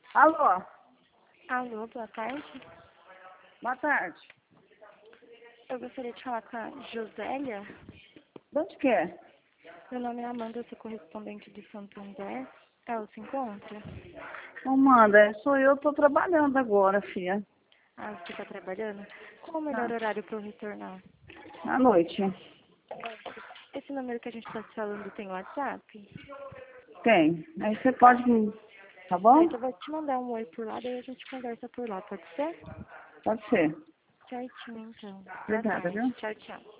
Alô, Alô, boa tarde. boa tarde. Eu gostaria de falar com a Josélia. De onde que é? Meu nome é Amanda, eu sou correspondente do Santander. Ela se encontra? Amanda, sou eu, tô trabalhando agora, filha. Ah, você está trabalhando? Qual o melhor Tá. horário para eu retornar? À noite. Esse número que a gente está te falando tem WhatsApp? Tem. Aí você pode, tá bom? Certo, eu vou te mandar um oi por lá, daí a gente conversa por lá, pode ser? Pode ser. Certinho, então. Boa Obrigada, tarde. viu? Tchau, tchau.